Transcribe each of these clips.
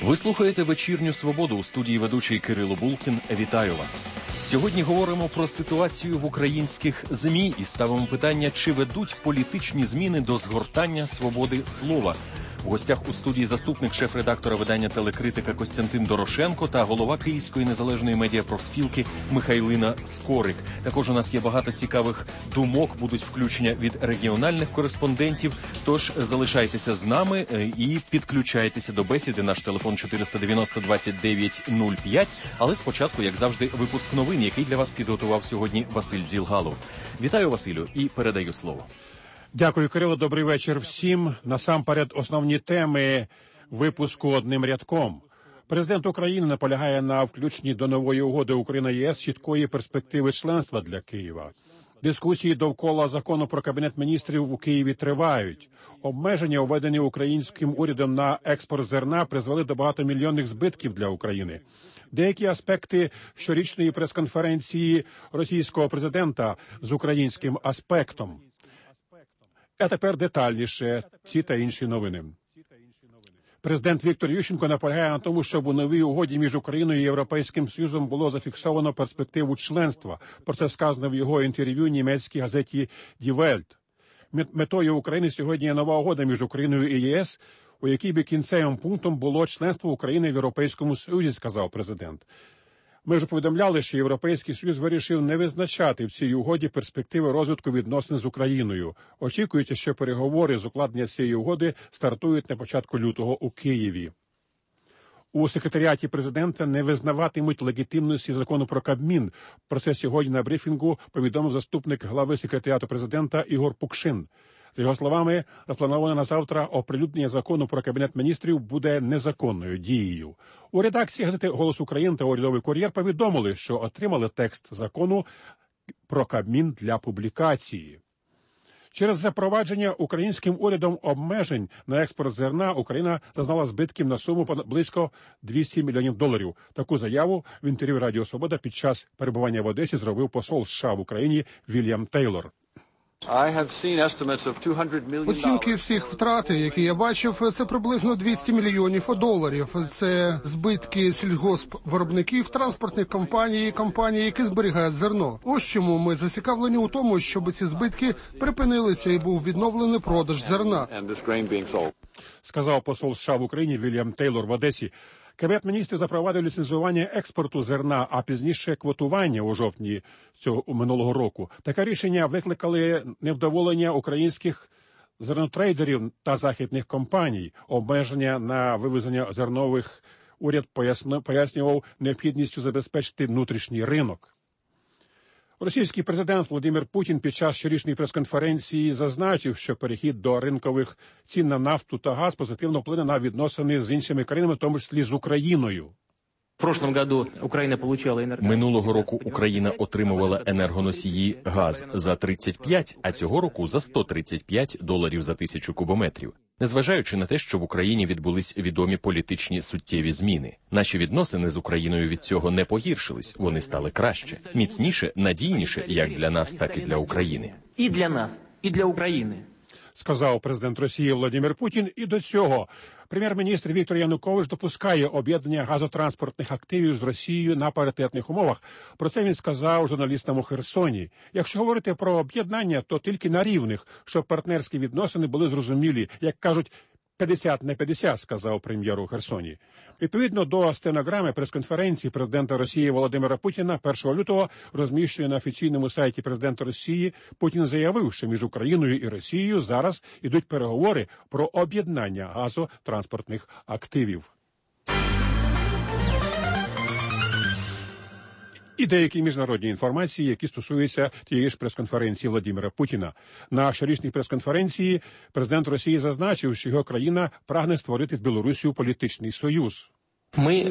Ви слухаєте «Вечірню свободу», у студії ведучий Кирило Булкін. Вітаю вас. Сьогодні говоримо про ситуацію в українських ЗМІ і ставимо питання, чи ведуть політичні зміни до згортання свободи слова. У гостях у студії заступник шеф-редактора видання «Телекритика» Костянтин Дорошенко та голова Київської незалежної медіапрофспілки Михайлина Скорик. Також у нас є багато цікавих думок, будуть включення від регіональних кореспондентів. Тож залишайтеся з нами і підключайтеся до бесіди. Наш телефон 490-29-05. Але спочатку, як завжди, випуск новин, який для вас підготував сьогодні Василь Дзілгалов. Вітаю, Василю, і передаю слово. Дякую, Кирило. Добрий вечір всім. Насамперед, основні теми випуску одним рядком. Президент України наполягає на включенні до нової угоди Україна-ЄС чіткої перспективи членства для Києва. Дискусії довкола закону про Кабінет міністрів у Києві тривають. Обмеження, введені українським урядом на експорт зерна, призвели до багатомільйонних збитків для України. Деякі аспекти щорічної прес-конференції російського президента з українським аспектом. А тепер детальніше ці та інші новини. Президент Віктор Ющенко наполягає на тому, щоб у новій угоді між Україною і Європейським Союзом було зафіксовано перспективу членства. Про це сказано в його інтерв'ю німецькій газеті Die Welt. Метою України сьогодні є нова угода між Україною і ЄС, у якій би кінцевим пунктом було членство України в Європейському Союзі, сказав президент. Ми вже повідомляли, що Європейський Союз вирішив не визначати в цій угоді перспективи розвитку відносин з Україною. Очікується, що переговори з укладення цієї угоди стартують на початку лютого у Києві. У секретаріаті президента не визнаватимуть легітимності закону про Кабмін. Про це сьогодні на брифінгу повідомив заступник глави секретаріату президента Ігор Пукшин. За його словами, заплановане на завтра оприлюднення закону про Кабінет міністрів буде незаконною дією. У редакції газети «Голос України» та «Урядовий кур'єр» повідомили, що отримали текст закону про Кабмін для публікації. Через запровадження українським урядом обмежень на експорт зерна Україна зазнала збитків на суму близько $200 мільйонів. Таку заяву в інтерв'ю Радіо Свобода під час перебування в Одесі зробив посол США в Україні Вільям Тейлор. Оцінки всіх втрат, які я бачив, це приблизно $200 мільйонів. Це збитки сільгоспвиробників, транспортних компаній і компаній, які зберігають зерно. Ось чому ми зацікавлені у тому, щоб ці збитки припинилися і був відновлений продаж зерна. Сказав посол США в Україні Вільям Тейлор в Одесі. Кабінет міністрів запровадив ліцензування експорту зерна, а пізніше квотування у жовтні минулого року. Таке рішення викликали невдоволення українських зернотрейдерів та західних компаній. Обмеження на вивезення зернових уряд пояснював необхідністю забезпечити внутрішній ринок. Російський президент Володимир Путін під час щорічної прес-конференції зазначив, що перехід до ринкових цін на нафту та газ позитивно вплине на відносини з іншими країнами, в тому числі з Україною. Минулого року Україна отримувала енергоносії газ за 35, а цього року за $135 за 1000 кубометрів. Незважаючи на те, що в Україні відбулись відомі політичні суттєві зміни. Наші відносини з Україною від цього не погіршились, вони стали краще, міцніше, надійніше, як для нас, так і для України. І для нас, і для України. Сказав президент Росії Володимир Путін. І до цього прем'єр-міністр Віктор Янукович допускає об'єднання газотранспортних активів з Росією на паритетних умовах. Про це він сказав журналістам у Херсоні. Якщо говорити про об'єднання, то тільки на рівних, щоб партнерські відносини були зрозумілі, як кажуть, 50 на 50, сказав прем'єр у Херсоні. Відповідно до стенограми прес-конференції президента Росії Володимира Путіна 1 лютого розміщує на офіційному сайті президента Росії, Путін заявив, що між Україною і Росією зараз ідуть переговори про об'єднання газотранспортних активів. І деякі міжнародні інформації, які стосуються тієї ж прес-конференції Володимира Путіна. На щорічній прес-конференції президент Росії зазначив, що його країна прагне створити з Білоруссю політичний союз. Ми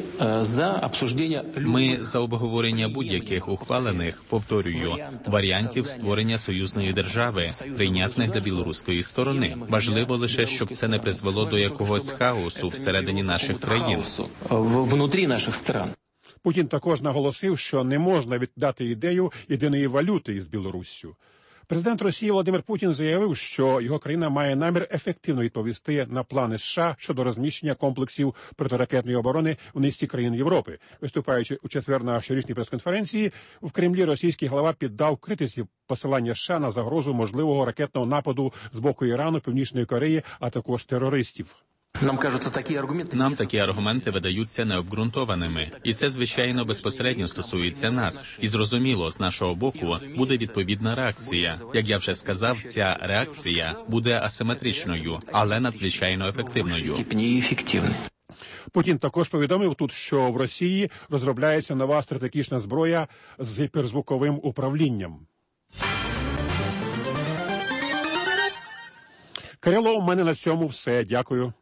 за обговорення будь-яких ухвалених, повторюю, варіантів створення союзної держави, прийнятних для білоруської сторони. Важливо лише, щоб це не призвело до якогось хаосу всередині наших країн. Внутрі наших стран. Путін також наголосив, що не можна віддати ідею єдиної валюти із Білоруссю. Президент Росії Володимир Путін заявив, що його країна має намір ефективно відповісти на плани США щодо розміщення комплексів протиракетної оборони в низці країн Європи. Виступаючи у четвер на щорічній прес-конференції, в Кремлі російський глава піддав критиці посилання США на загрозу можливого ракетного нападу з боку Ірану, Північної Кореї, а також терористів. Нам такі аргументи видаються необґрунтованими. І це, звичайно, безпосередньо стосується нас. І зрозуміло, з нашого боку буде відповідна реакція. Як я вже сказав, ця реакція буде асиметричною, але надзвичайно ефективною. Путін також повідомив тут, що в Росії розробляється нова стратегічна зброя з гіперзвуковим управлінням. Кирило, у мене на цьому все. Дякую.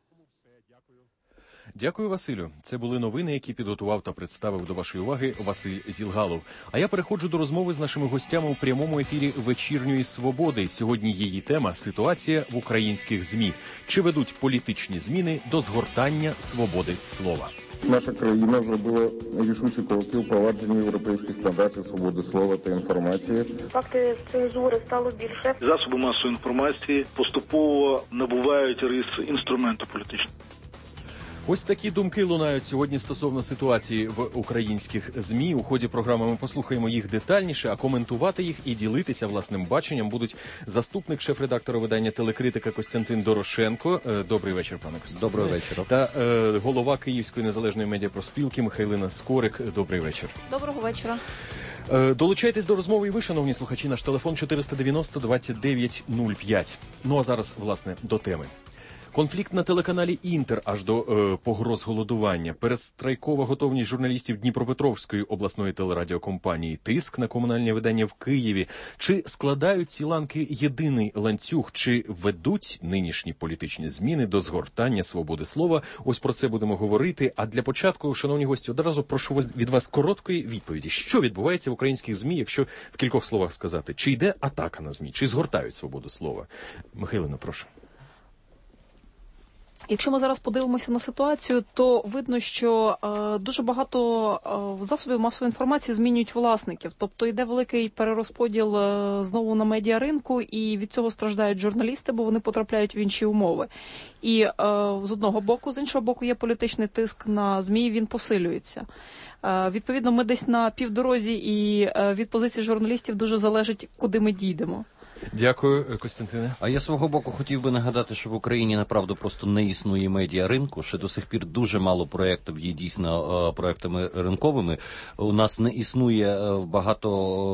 Дякую, Василю. Це були новини, які підготував та представив до вашої уваги Василь Зілгалов. А я переходжу до розмови з нашими гостями у прямому ефірі «Вечірньої свободи». Сьогодні її тема – ситуація в українських ЗМІ. Чи ведуть політичні зміни до згортання свободи слова? Наша країна зробила рішучі кроки у впровадженні європейських стандартів свободи слова та інформації. Факти цензури стало більше. Засоби масової інформації поступово набувають рис інструменту політичного. Ось такі думки лунають сьогодні стосовно ситуації в українських ЗМІ. У ході програми ми послухаємо їх детальніше, а коментувати їх і ділитися власним баченням будуть заступник шеф-редактора видання «Телекритика» Костянтин Дорошенко. Добрий вечір, пане Костянтин. Доброго вечора. Та голова Київської незалежної медіапроспілки Михайлина Скорик. Добрий вечір. Доброго вечора. Долучайтесь до розмови і ви, шановні слухачі, наш телефон 490-29-05. Ну а зараз, власне, до теми. Конфлікт на телеканалі «Інтер» аж до погроз голодування, перестрайкова готовність журналістів Дніпропетровської обласної телерадіокомпанії, тиск на комунальні видання в Києві. Чи складають ці ланки єдиний ланцюг, чи ведуть нинішні політичні зміни до згортання свободи слова? Ось про це будемо говорити. А для початку, шановні гості, одразу прошу від вас короткої відповіді. Що відбувається в українських ЗМІ, якщо в кількох словах сказати? Чи йде атака на ЗМІ, чи згортають свободу слова? Михайлино, прошу. Якщо ми зараз подивимося на ситуацію, то видно, що дуже багато засобів масової інформації змінюють власників. Тобто йде великий перерозподіл знову на медіаринку, і від цього страждають журналісти, бо вони потрапляють в інші умови. І з одного боку, з іншого боку, є політичний тиск на ЗМІ, він посилюється. Відповідно, ми десь на півдорозі, і від позиції журналістів дуже залежить, куди ми дійдемо. Дякую, Костянтине. А я свого боку хотів би нагадати, що в Україні, направду, просто не існує медіаринку. Ще до сих пір дуже мало проєктів є дійсно проєктами ринковими. У нас не існує багато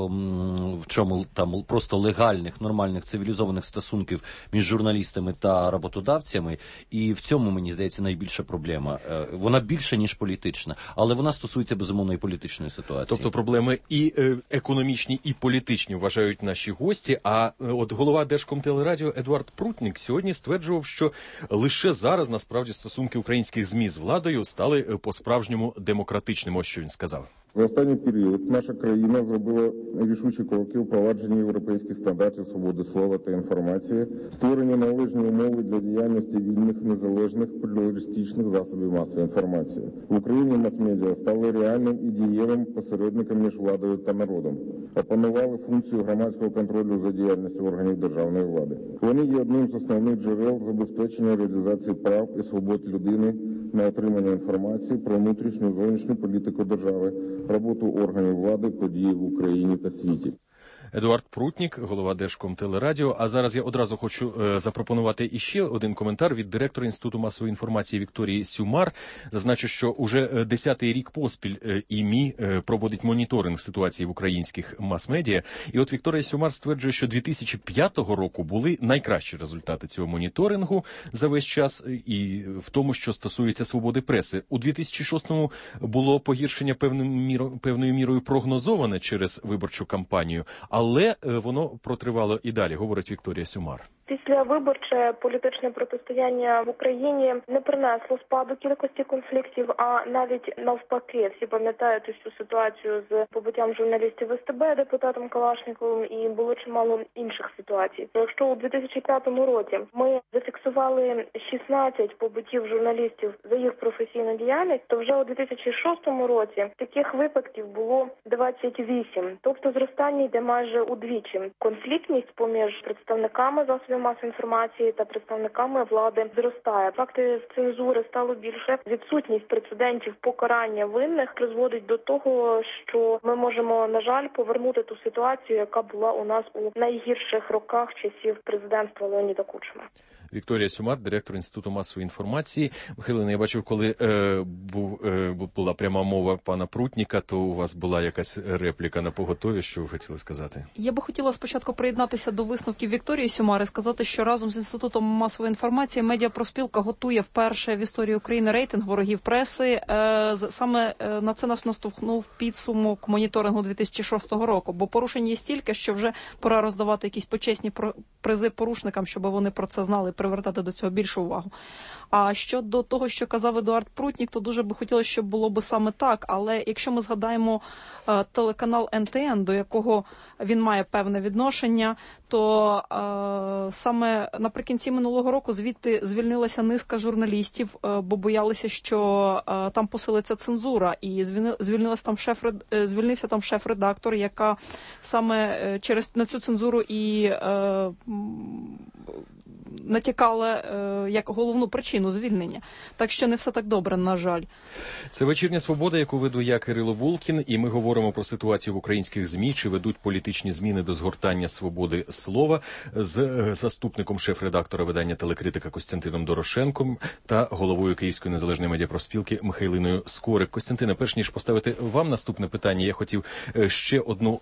в чому там просто легальних, нормальних, цивілізованих стосунків між журналістами та роботодавцями. І в цьому, мені здається, найбільша проблема. Вона більша, ніж політична, але вона стосується, безумовно, і політичної ситуації. Тобто проблеми і економічні, і політичні, вважають наші гості, а от голова Держкомтелерадіо Едуард Прутнік сьогодні стверджував, що лише зараз, насправді, стосунки українських ЗМІ з владою стали по-справжньому демократичними. Ось що він сказав. За останній період наша країна зробила рішучі кроки у впровадженні європейських стандартів свободи слова та інформації, створення належні умови для діяльності вільних, незалежних, плюралістичних засобів масової інформації. В Україні мас-медіа стали реальним і дієвим посередником між владою та народом, опанували функцію громадського контролю за діяльністю органів державної влади. Вони є одним з основних джерел забезпечення реалізації прав і свобод людини на отримання інформації про внутрішню зовнішню політику держави, роботу органів влади, події в Україні та світі. Едуард Прутнік, голова Держкомтелерадіо. А зараз я одразу хочу запропонувати іще один коментар від директора Інституту масової інформації Вікторії Сюмар. Зазначу, що уже 10-й рік поспіль ІМІ проводить моніторинг ситуації в українських мас-медіа. І от Вікторія Сюмар стверджує, що 2005 року були найкращі результати цього моніторингу за весь час, і в тому, що стосується свободи преси. У 2006-му було погіршення певною мірою прогнозоване через виборчу кампанію, але воно протривало і далі, говорить Вікторія Сюмар. Післявиборче політичне протистояння в Україні не принесло спаду кількості конфліктів, а навіть навпаки. Всі пам'ятають цю ситуацію з побиттям журналістів СТБ депутатом Калашніковим, і було чимало інших ситуацій. Якщо у 2005 році ми зафіксували 16 побиттів журналістів за їх професійну діяльність, то вже у 2006 році таких випадків було 28. Тобто зростання йде майже удвічі. Конфліктність поміж представниками засобів масової інформації та представниками влади зростає. Факти цензури стало більше. Відсутність прецедентів покарання винних призводить до того, що ми можемо, на жаль, повернути ту ситуацію, яка була у нас у найгірших роках часів президентства Леоніда Кучми. Вікторія Сюмар, директор Інституту масової інформації. Михайлина, я бачив, коли була пряма мова пана Прутніка, то у вас була якась репліка на поготові, що ви хотіли сказати? Я би хотіла спочатку приєднатися до висновків Вікторії Сюмар і сказати, що разом з Інститутом масової інформації Медіапроспілка готує вперше в історії України рейтинг ворогів преси. Саме на це нас наштовхнув підсумок моніторингу 2006 року, бо порушень є стільки, що вже пора роздавати якісь почесні призи порушникам, щоб вони про це знали, привертати до цього більшу увагу. А щодо того, що казав Едуард Прутнік, то дуже би хотілося, щоб було би саме так. Але якщо ми згадаємо телеканал НТН, до якого він має певне відношення, то саме наприкінці минулого року звідти звільнилася низка журналістів, бо боялися, що там посилиться цензура. І звільнився там шеф-редактор, яка саме на цю цензуру і натякала як головну причину звільнення. Так що не все так добре, на жаль. Це «Вечірня свобода», яку веду я, Кирило Булкін, і ми говоримо про ситуацію в українських ЗМІ, чи ведуть політичні зміни до згортання свободи слова, з заступником шеф-редактора видання «Телекритика» Костянтином Дорошенком та головою Київської незалежної медіапроспілки Михайлиною Скорик. Костянтине, перш ніж поставити вам наступне питання, я хотів ще одну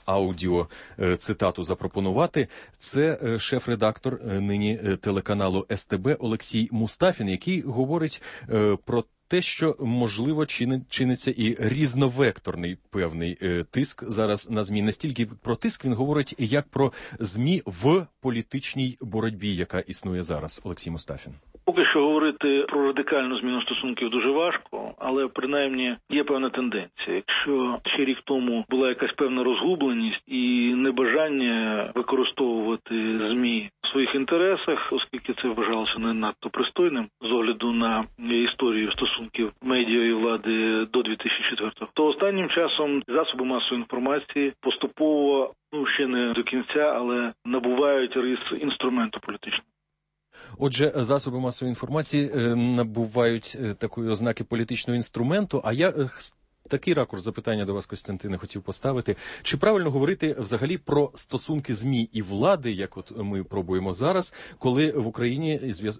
аудіоцитату запропонувати. Це шеф-редактор нині телеканалу СТБ Олексій Мустафін, який говорить про те, що, можливо, чиниться і різновекторний певний тиск зараз на ЗМІ. Не стільки про тиск він говорить, як про ЗМІ в політичній боротьбі, яка існує зараз. Олексій Мустафін. Поки що говорити про радикальну зміну стосунків дуже важко, але принаймні є певна тенденція. Якщо ще рік тому була якась певна розгубленість і небажання використовувати ЗМІ в своїх інтересах, оскільки це вважалося не надто пристойним з огляду на історію стосунків медіа і влади до 2004-го, то останнім часом засоби масової інформації поступово, ще не до кінця, але набувають рис інструменту політичного. Отже, засоби масової інформації набувають такої ознаки політичного інструменту, а я такий ракурс запитання до вас, Костянтине, хотів поставити. Чи правильно говорити взагалі про стосунки ЗМІ і влади, як от ми пробуємо зараз, коли в Україні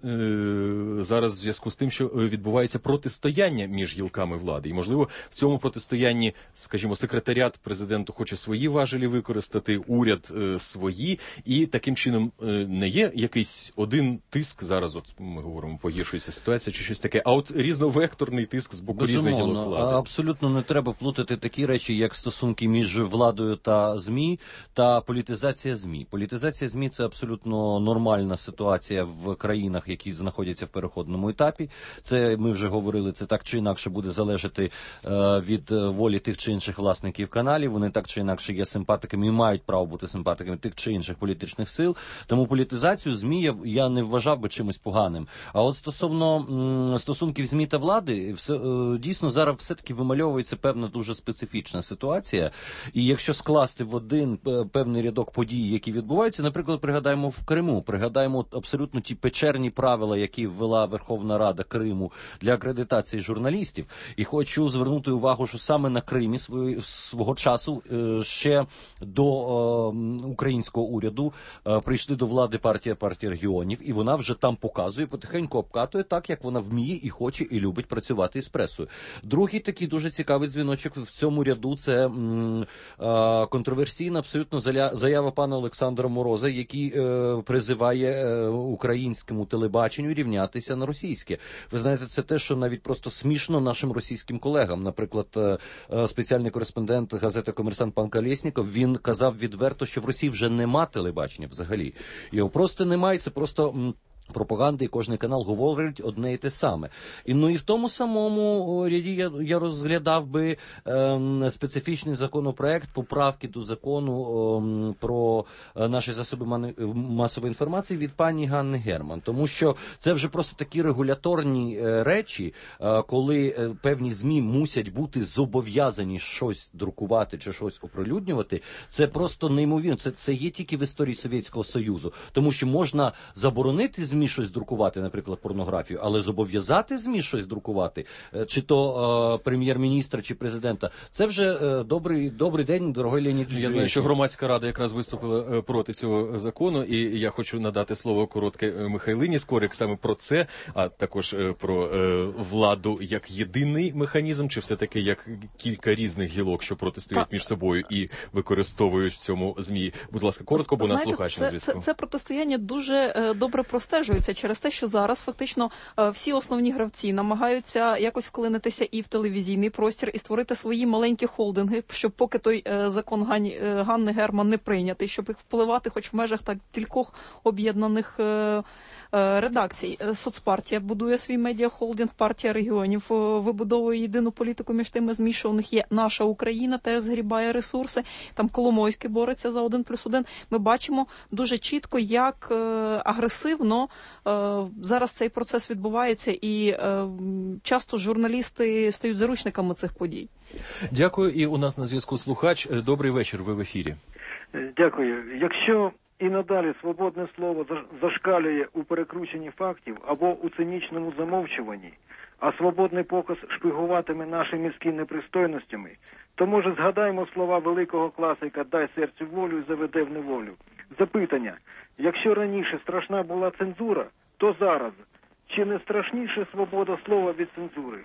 зараз в зв'язку з тим, що відбувається протистояння між гілками влади? І, можливо, в цьому протистоянні, скажімо, секретаріат президенту хоче свої важелі використати, уряд свої, і таким чином не є якийсь один тиск, зараз от ми говоримо, погіршується ситуація чи щось таке, а от різновекторний тиск з боку різних гілок влади? Абсолютно не треба плутати такі речі, як стосунки між владою та ЗМІ та політизація ЗМІ. Політизація ЗМІ – це абсолютно нормальна ситуація в країнах, які знаходяться в переходному етапі. Це, ми вже говорили, це так чи інакше буде залежати від волі тих чи інших власників каналів. Вони так чи інакше є симпатиками і мають право бути симпатиками тих чи інших політичних сил. Тому політизацію ЗМІ я не вважав би чимось поганим. А от стосовно стосунків ЗМІ та влади, дійсно зараз все-таки вимальовується певна дуже специфічна ситуація. І якщо скласти в один певний рядок подій, які відбуваються, наприклад, пригадаємо в Криму, пригадаємо абсолютно ті печерні правила, які ввела Верховна Рада Криму для акредитації журналістів. І хочу звернути увагу, що саме на Кримі свого часу ще до українського уряду прийшли до влади партія регіонів, і вона вже там показує, потихеньку обкатує так, як вона вміє і хоче, і любить працювати із пресою. Другий такий дуже цікавий цікавий дзвіночок в цьому ряду. Це контроверсійна абсолютно заява пана Олександра Мороза, який призиває українському телебаченню рівнятися на російське. Ви знаєте, це те, що навіть просто смішно нашим російським колегам. Наприклад, спеціальний кореспондент газети «Комерсант» пан Колєсніков, він казав відверто, що в Росії вже нема телебачення взагалі. Його просто немає, це просто пропаганди, і кожний канал говорить одне і те саме. І в тому самому ряді я розглядав би специфічний законопроект, поправки до закону про наші засоби масової інформації від пані Ганни Герман. Тому що це вже просто такі регуляторні речі, коли певні ЗМІ мусять бути зобов'язані щось друкувати чи щось оприлюднювати. Це просто неймовірно. Це є тільки в історії Совєтського Союзу. Тому що можна заборонити ЗМІ щось друкувати, наприклад, порнографію, але зобов'язати ЗМІ щось друкувати, чи то прем'єр-міністра, чи президента, це вже добрий день, дорогой Леонід Юрійович. Я знаю, що громадська рада якраз виступила проти цього закону, і я хочу надати слово коротке Михайлині Скорик саме про це, а також про владу як єдиний механізм, чи все-таки як кілька різних гілок, що протистоять між собою і використовують в цьому ЗМІ. Будь ласка, коротко, бо нас слухач на зв'язку. Це протистояння дуже добре простежується через те, що зараз фактично всі основні гравці намагаються якось вклинитися і в телевізійний простір, і створити свої маленькі холдинги, щоб поки той закон Ганни Герман не прийнятий, щоб їх впливати хоч в межах так кількох об'єднаних редакцій. Соцпартія будує свій медіахолдинг, партія регіонів вибудовує єдину політику між тими ЗМІ, що у них є. Наша Україна теж згрібає ресурси, там Коломойський бореться за 1+1. Ми бачимо дуже чітко, як агресивно зараз цей процес відбувається, і часто журналісти стають заручниками цих подій. Дякую. І у нас на зв'язку слухач. Добрий вечір, ви в ефірі. Дякую. Якщо і надалі свободне слово зашкалює у перекрученні фактів або у цинічному замовчуванні, а свободний показ шпигуватиме наші міські непристойностями, то, може, згадаємо слова великого класика «Дай серцю волю і заведе в неволю». Запитання. Якщо раніше страшна була цензура, то зараз чи не страшніше свобода слова від цензури?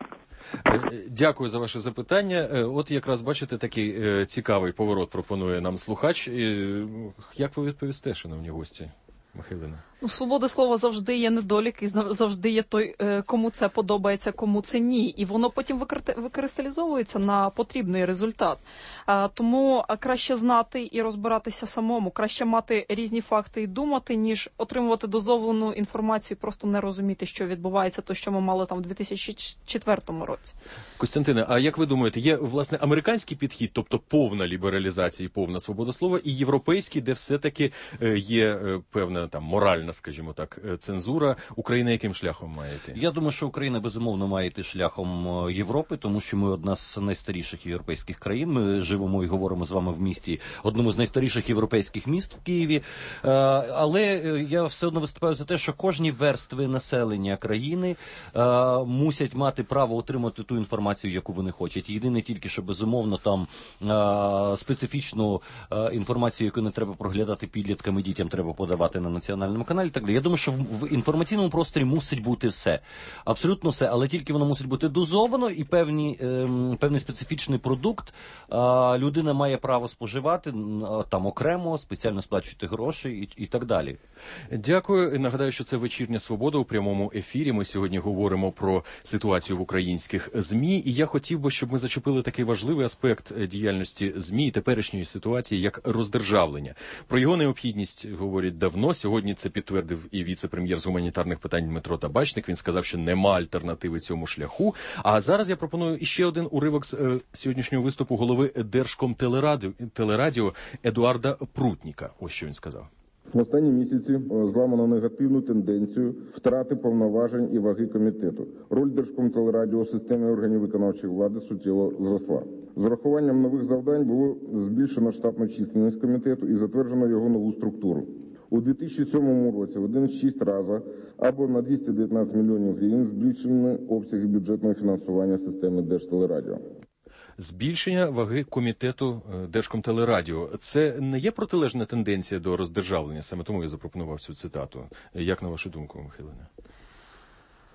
Дякую за ваше запитання. От якраз, бачите, такий цікавий поворот пропонує нам слухач. Як ви відповісте, шановні гості? Михайлина. Свобода слова завжди є недолік, і завжди є той, кому це подобається, кому це ні. І воно потім викристалізовується на потрібний результат. Тому краще знати і розбиратися самому, краще мати різні факти і думати, ніж отримувати дозовану інформацію і просто не розуміти, що відбувається, то, що ми мали там в 2004 році. Костянтине, а як ви думаєте, є, власне, американський підхід, тобто повна лібералізація і повна свобода слова, і європейський, де все-таки є певна там моральна, скажімо так, цензура? Україна яким шляхом має йти? Я думаю, що Україна, безумовно, має йти шляхом Європи, тому що ми одна з найстаріших європейських країн. Ми живемо і говоримо з вами в місті, одному з найстаріших європейських міст в Києві. Але я все одно виступаю за те, що кожні верстви населення країни мусять мати право отримати ту інформацію, яку вони хочуть. Єдине тільки, що, безумовно, там специфічну інформацію, яку не треба проглядати підліткам і дітям, треба подавати на національному каналі. Так, я думаю, що в інформаційному просторі мусить бути все. Абсолютно все, але тільки воно мусить бути дозовано, і певний специфічний продукт людина має право споживати там окремо, спеціально сплачувати гроші і так далі. Дякую. Нагадаю, що це «Вечірня Свобода» у прямому ефірі. Ми сьогодні говоримо про ситуацію в українських ЗМІ, і я хотів би, щоб ми зачепили такий важливий аспект діяльності ЗМІ і теперішньої ситуації, як роздержавлення. Про його необхідність говорять давно. Сьогодні це підтвердив і віце-прем'єр з гуманітарних питань Дмитро Табачник. Він сказав, що нема альтернативи цьому шляху. А зараз я пропоную іще один уривок з сьогоднішнього виступу голови Держкомтелерадіо Едуарда Прутніка. Ось що він сказав. В останні місяці зламано негативну тенденцію втрати повноважень і ваги комітету. Роль Держкомтелерадіо у системі органів виконавчої влади суттєво зросла. З урахуванням нових завдань було збільшено штатну численність комітету і затверджено його нову структуру. У 2007 році в 1,6 рази або на 219 мільйонів гривень збільшені обсяги бюджетного фінансування системи Держтелерадіо. Збільшення ваги комітету Держкомтелерадіо. Це не є протилежна тенденція до роздержавлення? Саме тому я запропонував цю цитату. Як на вашу думку, Михайлина?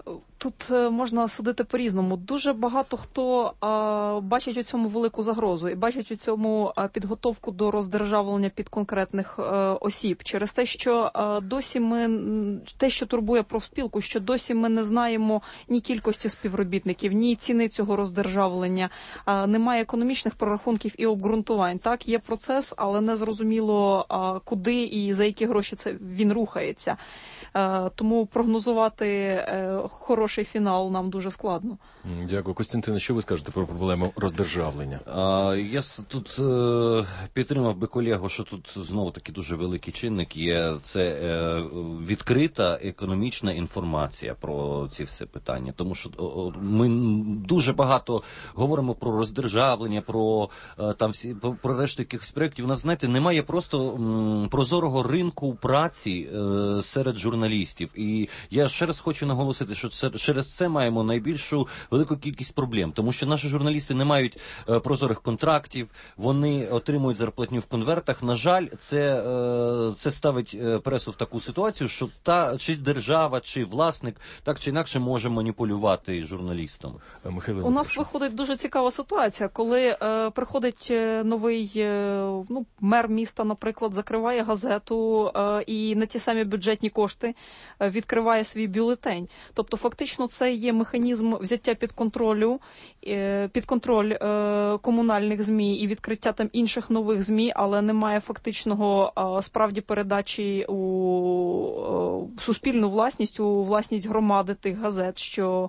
Тут можна судити по-різному. Дуже багато хто бачить у цьому велику загрозу і бачить у цьому підготовку до роздержавлення під конкретних осіб. Через те, що досі те, що турбує профспілку, що досі ми не знаємо ні кількості співробітників, ні ціни цього роздержавлення, немає економічних прорахунків і обґрунтувань. Так, є процес, але не зрозуміло, куди і за які гроші він рухається. Тому прогнозувати хороший фінал нам дуже складно. Дякую. Костянтине, що ви скажете про проблему роздержавлення? Я тут підтримав би колегу, що тут знову-таки дуже великий чинник є. Це відкрита економічна інформація про ці все питання. Тому що ми дуже багато говоримо про роздержавлення, про решту якихось проєктів. У нас, знаєте, немає просто прозорого ринку праці серед журналістів. І я ще раз хочу наголосити, що через це маємо найбільшу велику кількість проблем, тому що наші журналісти не мають прозорих контрактів, вони отримують зарплатню в конвертах. На жаль, це ставить пресу в таку ситуацію, що чи держава, чи власник так чи інакше може маніпулювати журналістом. У нас виходить дуже цікава ситуація, коли приходить новий мер міста, наприклад, закриває газету і на ті самі бюджетні кошти відкриває свій бюлетень. Тобто фактично це є механізм взяття під контроль комунальних ЗМІ і відкриття там інших нових ЗМІ, але немає фактичного справді передачі у суспільну власність, у власність громади тих газет, що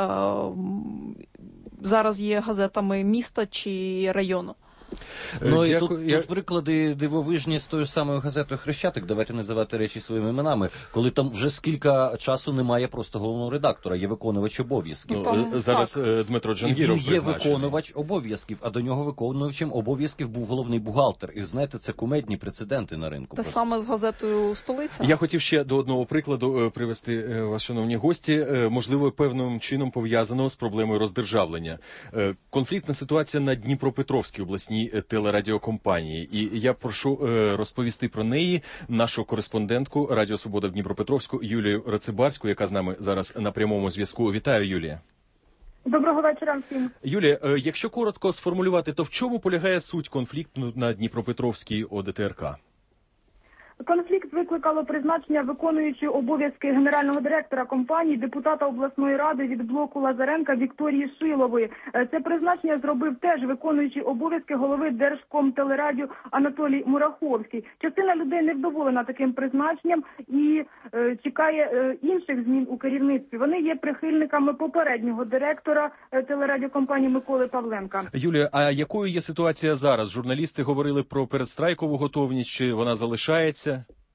зараз є газетами міста чи району. І тут приклади дивовижні з тою ж самою газетою «Хрещатик», давайте називати речі своїми іменами, коли там вже скільки часу немає просто головного редактора, є виконувач обов'язків. Зараз Дмитро Джангіров призначений. Він є виконувач обов'язків, а до нього виконувачем обов'язків був головний бухгалтер. І знаєте, це кумедні прецеденти на ринку. Те саме з газетою «Столиця». Я хотів ще до одного прикладу привести вас, шановні гості, можливо, певним чином пов'язаного з проблемою роздержавлення. Конфліктна ситуація на Дніпропетровській обласній телерадіокомпанії. І я прошу розповісти про неї нашу кореспондентку Радіо Свобода в Дніпропетровську Юлію Рацибарську, яка з нами зараз на прямому зв'язку. Вітаю, Юлія. Доброго вечора всім. Юлія, якщо коротко сформулювати, то в чому полягає суть конфлікту на Дніпропетровській ОДТРК? Конфлікт викликало призначення виконуючої обов'язки генерального директора компанії, депутата обласної ради від блоку Лазаренка Вікторії Шилової. Це призначення зробив теж виконуючий обов'язки голови Держкомтелерадіо Анатолій Мураховський. Частина людей невдоволена таким призначенням і чекає інших змін у керівництві. Вони є прихильниками попереднього директора телерадіокомпанії Миколи Павленка. Юлія, а якою є ситуація зараз? Журналісти говорили про передстрайкову готовність, чи вона залишається?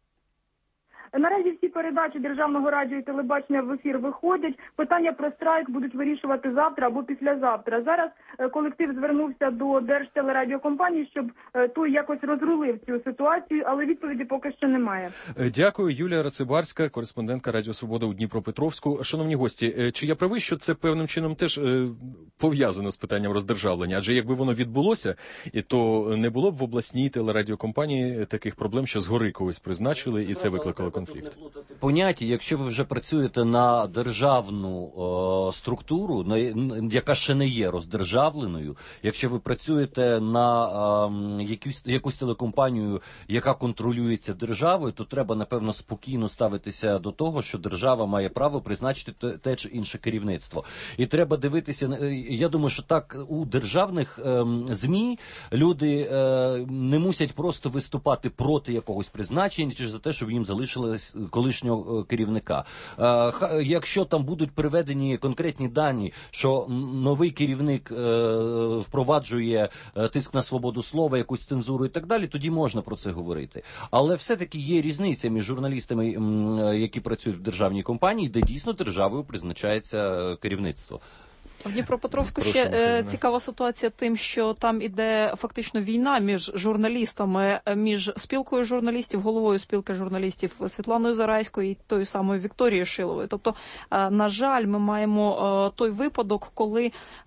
Наразі всі передачі Державного радіо і телебачення в ефір виходять. Питання про страйк будуть вирішувати завтра або післязавтра. Зараз колектив звернувся до Держтелерадіокомпанії, щоб той якось розрулив цю ситуацію, але відповіді поки що немає. Дякую. Юлія Рацибарська, кореспондентка Радіо Свобода у Дніпропетровську. Шановні гості, чи я правий, що це певним чином теж пов'язано з питанням роздержавлення? Адже якби воно відбулося, то не було б в обласній телерадіокомпанії таких проблем, що згори когось призначили, і це викликало конфлікт. Поняття, якщо ви вже працюєте на державну структуру, яка ще не є роздержавленою, якщо ви працюєте на якусь телекомпанію, яка контролюється державою, то треба, напевно, спокійно ставитися до того, що держава має право призначити те чи інше керівництво. І треба дивитися, я думаю, що так у державних ЗМІ люди не мусять просто виступати проти якогось призначення, чи за те, щоб їм залишили колишнього керівника. Якщо там будуть приведені конкретні дані, що новий керівник впроваджує тиск на свободу слова, якусь цензуру і так далі, тоді можна про це говорити. Але все-таки є різниця між журналістами, які працюють в державній компанії, де дійсно державою призначається керівництво. В Дніпропетровську ще цікава ситуація тим, що там іде фактично війна між журналістами, між спілкою журналістів, головою спілки журналістів Світланою Зарайською і тою самою Вікторією Шиловою. Тобто, на жаль, ми маємо той випадок, коли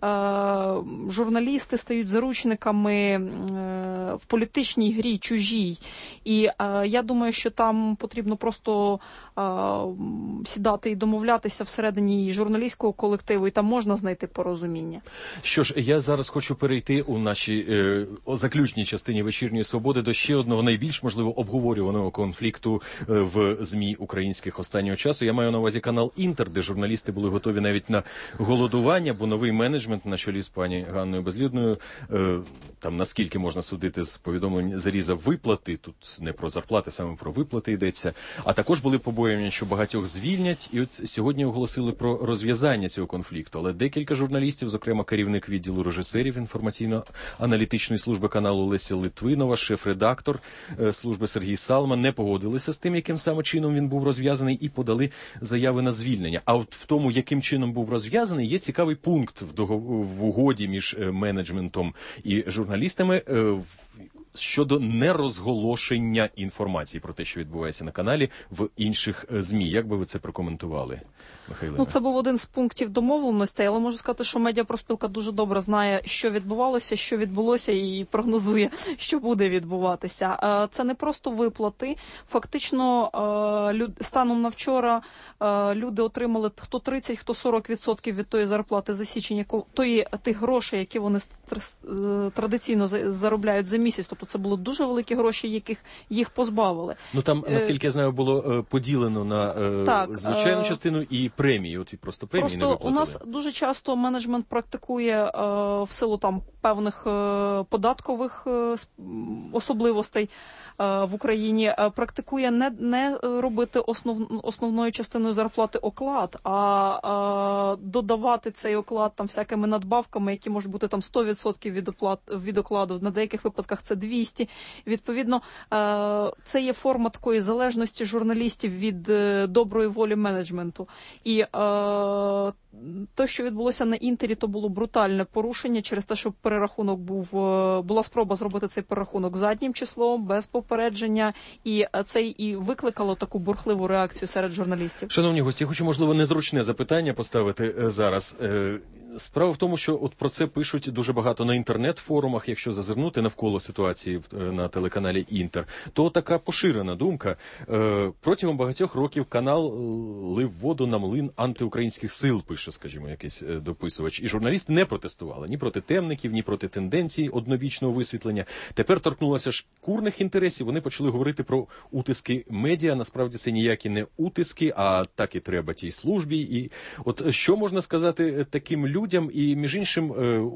журналісти стають заручниками в політичній грі чужій. І я думаю, що там потрібно просто сідати і домовлятися всередині журналістського колективу, і там можна знайти порозуміння. Що ж, я зараз хочу перейти у нашій заключній частині «Вечірньої свободи» до ще одного найбільш, можливо, обговорюваного конфлікту в ЗМІ українських останнього часу. Я маю на увазі канал «Інтер», де журналісти були готові навіть на голодування, бо новий менеджмент на чолі з пані Ганною Безлюдною, там наскільки можна судити з повідомлень, зарізав виплати, тут не про зарплати, саме про виплати йдеться, а також були побоювання, що багатьох звільнять, і от сьогодні оголосили про розв'язання цього конфлікту. Але декілька журналістів, зокрема керівник відділу режисерів інформаційно-аналітичної служби каналу Леся Литвинова, шеф-редактор служби Сергій Салман, не погодилися з тим, яким саме чином він був розв'язаний, і подали заяви на звільнення. А от в тому, яким чином був розв'язаний, є цікавий пункт в угоді між менеджментом і журналістами щодо нерозголошення інформації про те, що відбувається на каналі, в інших ЗМІ. Як би ви це прокоментували, Михайлина? Це був один з пунктів домовленостей, але можу сказати, що медіапроспілка дуже добре знає, що відбувалося, що відбулося, і прогнозує, що буде відбуватися. Це не просто виплати. Фактично, станом на вчора люди отримали хто 30, хто 40% від тої зарплати за січень, тих грошей, які вони традиційно заробляють за місяць. Тобто це були дуже великі гроші, яких їх позбавили. Ну там, наскільки я знаю, було поділено на звичайну частину і премії. От і просто премії не виплатили. У нас дуже часто менеджмент практикує в силу там певних податкових особливостей в Україні, практикує не робити основною частиною зарплати оклад, а додавати цей оклад там всякими надбавками, які можуть бути там 100% від окладу, на деяких випадках це 200. Відповідно, це є форма такої залежності журналістів від доброї волі менеджменту. І те, що відбулося на Інтері, то було брутальне порушення через те, що перерахунок була спроба зробити цей перерахунок заднім числом, без попередження, і це і викликало таку бурхливу реакцію серед журналістів. Шановні гості, я хочу, можливо, незручне запитання поставити зараз. Справа в тому, що от про це пишуть дуже багато на інтернет-форумах, якщо зазирнути навколо ситуації на телеканалі «Інтер», то така поширена думка. Протягом багатьох років канал лив воду на млин антиукраїнських сил, пише, скажімо, якийсь дописувач. І журналісти не протестували ні проти темників, ні проти тенденцій однобічного висвітлення. Тепер торкнулося шкурних інтересів, вони почали говорити про утиски медіа. Насправді це ніякі не утиски, а так і треба тій службі. І от що можна сказати таким людям, і, між іншим,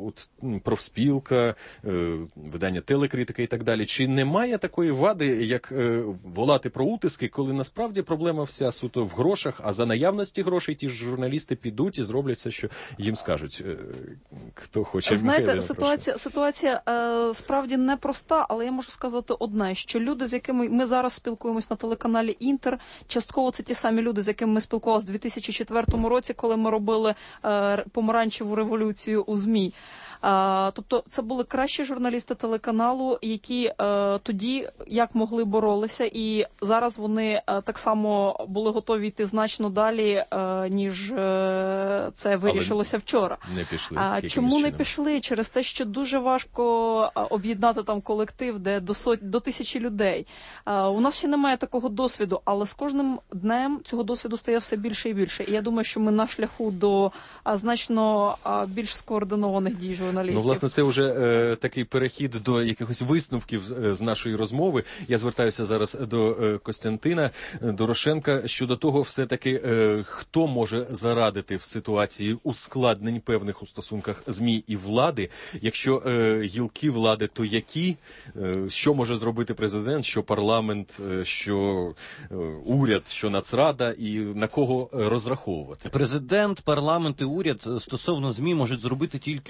профспілка, видання «Телекритика» і так далі. Чи немає такої вади, як волати про утиски, коли насправді проблема вся суто в грошах, а за наявності грошей ті ж журналісти підуть і зроблять все, що їм скажуть? Хто хоче? Знаєте, ситуація справді непроста, але я можу сказати одне, що люди, з якими ми зараз спілкуємось на телеканалі «Інтер», частково це ті самі люди, з якими ми спілкувалися у 2004 році, коли ми робили помаранчеву революцію у ЗМІ. Тобто це були кращі журналісти телеканалу, які тоді як могли боролися, і зараз вони так само були готові йти значно далі, ніж це вирішилося вчора. Не пішли. Чому не пішли? Через те, що дуже важко об'єднати там колектив, де до 1000 людей. У нас ще немає такого досвіду, але з кожним днем цього досвіду стає все більше і більше. І я думаю, що ми на шляху до значно більш скоординованих дій журналістів. Ну, власне, це вже такий перехід до якихось висновків з нашої розмови. Я звертаюся зараз до Костянтина Дорошенка щодо того, все-таки, хто може зарадити в ситуації ускладнень певних у стосунках ЗМІ і влади. Якщо гілки влади, то які? Що може зробити президент, що парламент, що уряд, що Нацрада, і на кого розраховувати? Президент, парламент і уряд стосовно ЗМІ можуть зробити тільки одну єдину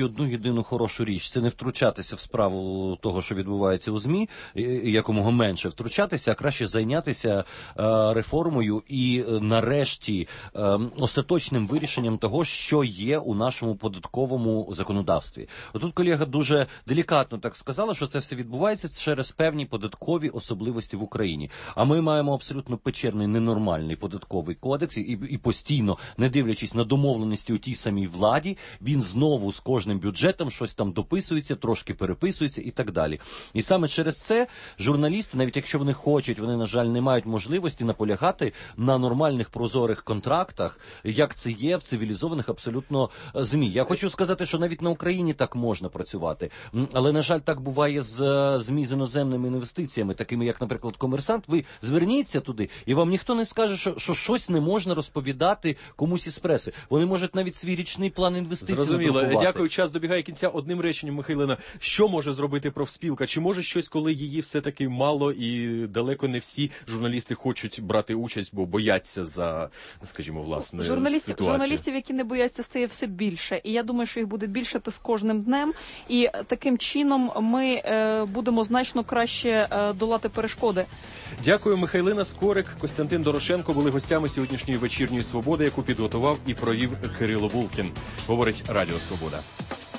єдину хорошу річ – це не втручатися в справу того, що відбувається у ЗМІ, якомога менше втручатися, а краще зайнятися реформою і нарешті остаточним вирішенням того, що є у нашому податковому законодавстві. Отут колега дуже делікатно так сказала, що це все відбувається через певні податкові особливості в Україні. А ми маємо абсолютно печерний, ненормальний податковий кодекс і постійно, не дивлячись на домовленості у тій самій владі, він знову з кожним бюджетом щось там дописується, трошки переписується і так далі. І саме через це журналісти, навіть якщо вони хочуть, вони, на жаль, не мають можливості наполягати на нормальних прозорих контрактах, як це є в цивілізованих абсолютно ЗМІ. Я хочу сказати, що навіть на Україні так можна працювати. Але, на жаль, так буває з ЗМІ з іноземними інвестиціями, такими як, наприклад, «Комерсант». Ви зверніться туди, і вам ніхто не скаже, що щось не можна розповідати комусь із преси. Вони можуть навіть свій річний план інвестицій Зрозуміло. надрукувати. Дякую. Час добігає кінця. Одним реченням, Михайлина, що може зробити профспілка? Чи може щось, коли її все-таки мало і далеко не всі журналісти хочуть брати участь, бо бояться за, скажімо, власне, ситуацію? Журналістів, які не бояться, стає все більше. І я думаю, що їх буде більше з кожним днем. І таким чином ми будемо значно краще долати перешкоди. Дякую. Михайлина Скорик, Костянтин Дорошенко були гостями сьогоднішньої вечірньої «Свободи», яку підготував і провів Кирило Булкін. Говорить Радіо Свобода.